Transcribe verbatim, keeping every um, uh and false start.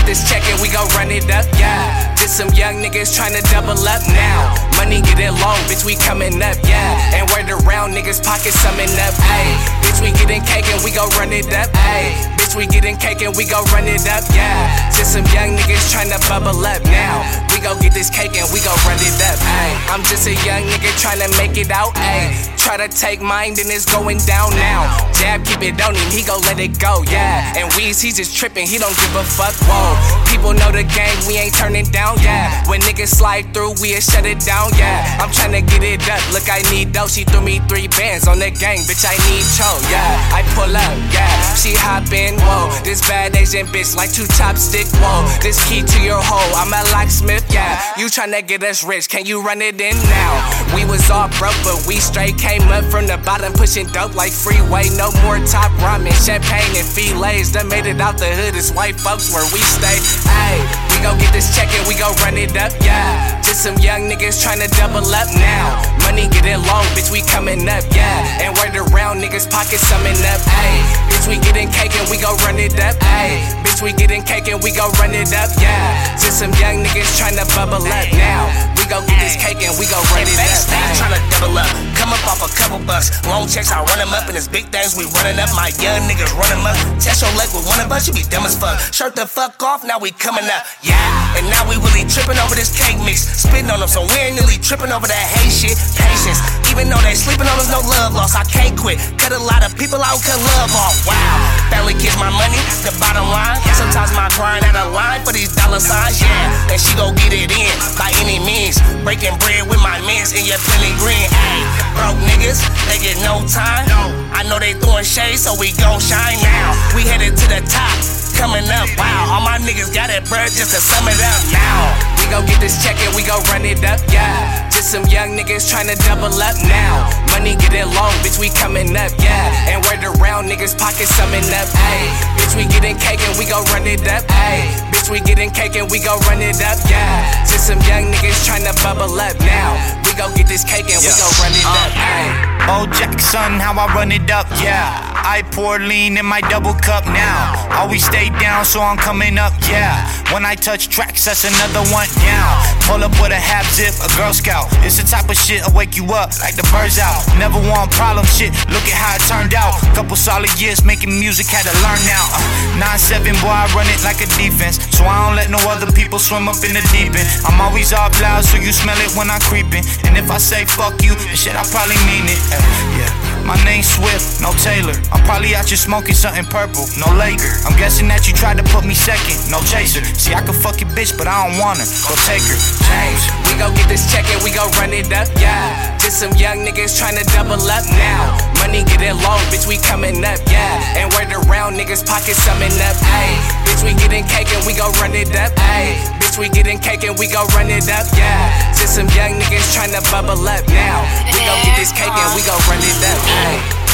get this check and we gon' run it up, yeah. Just some young niggas tryna double up now. Money getting long, bitch, we coming up, yeah. And word around, niggas pockets summing up, ayy. Bitch, we getting cake and we gon' run it up, ayy. Bitch, we getting cake and we gon' run it up, yeah. Just some young niggas tryna bubble up now. We gon' get this cake and we gon' run it up, ayy. I'm just a young nigga tryna make it out, ayy. Try to take mine, then it's going down now. Jab, keep it on him, he gon' let it go, yeah. And Weez, he just trippin', he don't give a fuck, whoa. People know the game, we ain't turning down, yeah. When niggas slide through, we'll shut it down, yeah. I'm tryna get it up, look, I need dough. She threw me three bands on the gang, bitch, I need cho, yeah. I pull up, yeah. She hop in, whoa. This bad Asian bitch like two chopstick, whoa. This key to your hole, I'm a locksmith, yeah. You tryna get us rich, can you run it in now? We was all broke, but we straight came up from the bottom, pushing dope like freeway. No more top ramen, champagne and fillets. Done made it out the hood, it's white folks where we stay. Ayy, we gon' get this check and we gon' run it up, yeah. Just some young niggas tryna double up now. Money getting long, bitch, we coming up, yeah. And word around, niggas pockets summing up, ayy. Bitch, we getting cake and we gon' run it up, ayy. Bitch, we getting cake and we gon' run it up, yeah. Just some young niggas tryna bubble up now. We gon' get this cake and we gon' run it up, ayy. Tryna double up, come up off a couple bucks. Long checks, I run them up, and it's big things we running up. My young niggas run them up. Test your leg with one of us, you be dumb as fuck. Shirt the fuck off, now we coming up, yeah. And now we really tripping over this cake mix. Spitting on them, so we ain't really tripping over that hate shit. Patience, even though they sleeping on us, no love lost. I can't quit, cut a lot of people out, cut love off, wow. Family kiss my money, the bottom line. Sometimes my grind out of line for these dollar signs, yeah. And she gon' get it in, by any means. Breaking bread with my mans in your plenty green, ayy. Broke niggas, they get no time. I know they throwing shade, so we gon' shine now. We headed to the top, coming up, wow. All my niggas got it, bruh, just to sum it up now. We gon' get this check and we gon' run it up, yeah. Just some young niggas tryna double up now. Money getting long, bitch, we coming up, yeah. And word around, niggas pockets summing up, ayy. Bitch, we getting cake and we gon' run it up, ayy. Bitch, we getting cake and we gon' run it up, yeah. Just some young niggas tryna bubble up now. We gon' get this cake and we gon' run it up, ayy. Bo Jackson, how I run it up, yeah. I pour lean in my double cup now. Always stay down, so I'm coming up, yeah. When I touch tracks, that's another one down. Pull up with a half zip, a Girl Scout. It's the type of shit I wake you up like the birds out. Never want problem shit, look at how it turned out. Couple solid years making music, had to learn now. uh, nine seven, boy, I run it like a defense. So I don't let no other people swim up in the deep end. I'm always up loud, so you smell it when I'm creeping. And if I say fuck you, and shit, I probably mean it. uh, Yeah, my name's Swift, no Taylor. I'm probably out here smoking something purple, no Laker. I'm guessing that you tried to put me second, no chaser. See, I can fuck your bitch, but I don't want her, go take her. James, we gon' get this check and we gon' run it up, yeah. Just some young niggas tryna double up now. Money getting long, bitch, we coming up, yeah. And word around, niggas pockets summing up, ayy. Bitch, we getting cake and we gon' run it up, ayy. Bitch, we getting cake and we gon' run it up, yeah. Just some young niggas tryna bubble up now. We gon' get this cake and we gon' run it up, ayy.